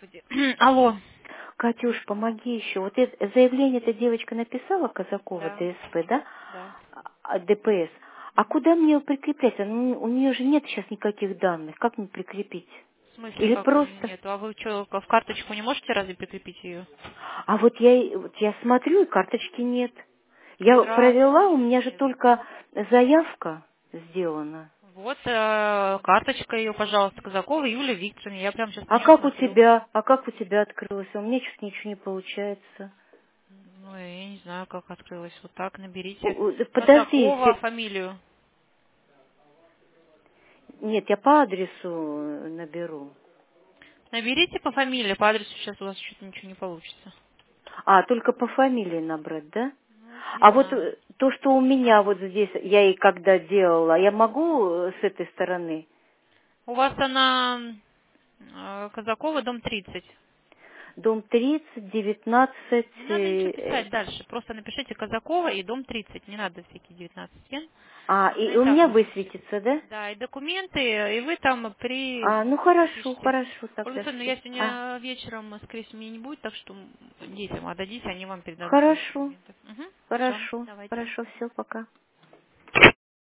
Господи. Алло. Катюш, помоги еще. Вот это заявление эта девочка написала, Казакова, Да, ДСП, да? да. ДПС. А куда мне его прикреплять? У нее же нет сейчас никаких данных. Как мне прикрепить? В смысле, Или как у нее просто... нету? А вы что, в карточку не можете разве прикрепить ее? А вот я смотрю, и карточки нет. Я провела, у меня же Здравствуйте. только заявка сделана. Вот карточка ее, пожалуйста, Казакова Юлия Викторовна. Я прямо сейчас на А нее как у смотрю. тебя? А как у тебя открылось? У меня что-то ничего не получается. Ну, я не знаю, как открылась. Вот так наберите Подожди, Казакова фамилию. нет, я по адресу наберу. Наберите по фамилии, по адресу сейчас у вас что-то ничего не получится. А, только по фамилии набрать, да? Ну, не А вот знаю. то, что у меня вот здесь, я и когда делала, я могу с этой стороны? У вас она Казакова, дом 30. Дом 30, 19. Не надо ничего писать дальше. Просто напишите Казакова и дом 30. Не надо всякие 19 стен. И Она и у так меня высветит. высветится, да? Да, и документы, и вы там Ну хорошо, напишите. хорошо, Ольга тогда Анатольевна, все. я сегодня вечером, скорее всего, меня не будет, так что детям отдадите, они вам передадут ваши Хорошо, документы. Угу. Все, хорошо, давайте. хорошо, все, пока.